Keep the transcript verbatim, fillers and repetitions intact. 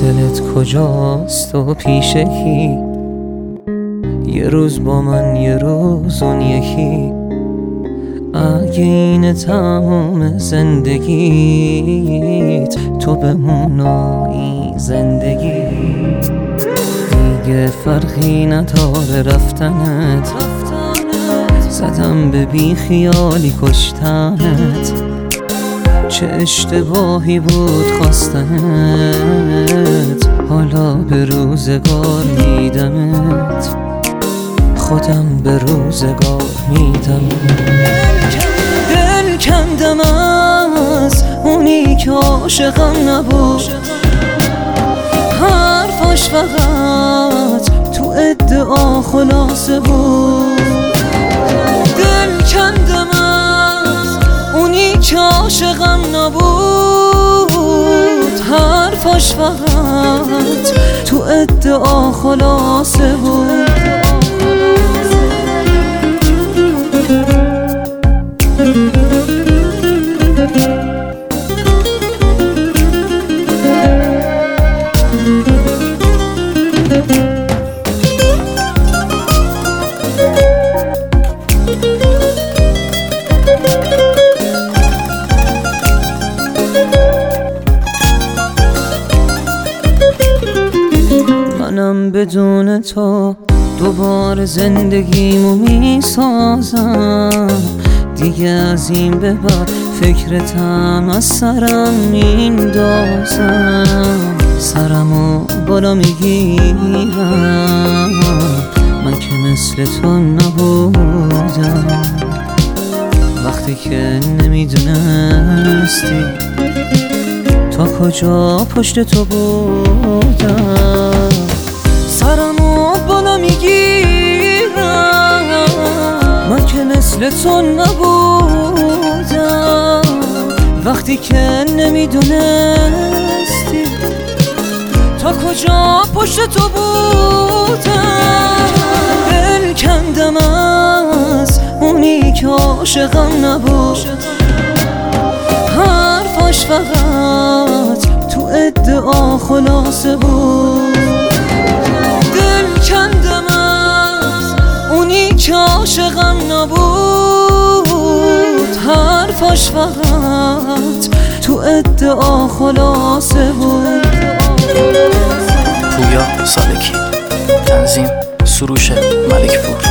دلت کجاست و پیش کی؟ یه روز با من یه روز اون یکی. اگه این تمام زندگیت تو بمون و این زندگی دیگه فرقی نداره رفتنت. زدم به بی خیالی کشتنت، چه اشتباهی بود خواستنت. حالا به روزگار میدمت، خودم به روزگار میدمت. دل کندم از اونی که عاشقم نبود، حرفاش فقط تو ادعا خلاصه بود. دل کندم از اونی که عاشقم نبود، حرفاش فقط تو ادعا خلاصه بود. منم بدون تو دوباره زندگیمو میسازم. دیگه از این به بعد فکرتم از سرم میندازم. سرمو بالا میگیرم، من که مثل تو نبودم. وقتی که نمیدونستی تا کجا پشت تو بودم. سرمو بالا میگیرم، من که مثل تو نبودم. وقتی که نمیدونستی تا کجا پشت تو بودم. دل کندم از اونی که عاشقم نبود، حرفاش فقط تو ادعا خلاصه بود. دل کندم از اونی که عاشقم نبود، حرفاش فقط تو ادعا خلاصه بود. پویا سالکی، تنظیم سروش ملک پور.